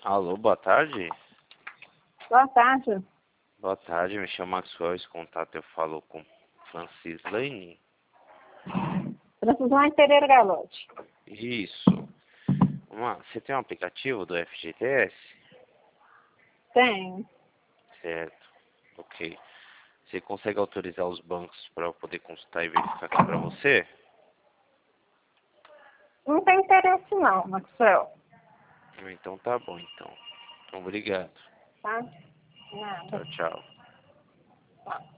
Alô, boa tarde. Boa tarde. Boa tarde, me chamo Maxwell, esse contato eu falo com Francis Lane. Francisão Pereira Galote. Isso. Você tem um aplicativo do FGTS? Tem. Certo. Ok. Você consegue autorizar os bancos para eu poder consultar e verificar aqui para você? Não tem interesse não, Maxwell. Então tá bom, então. Então, obrigado. Tá? Nada. Tchau, tchau. Tá.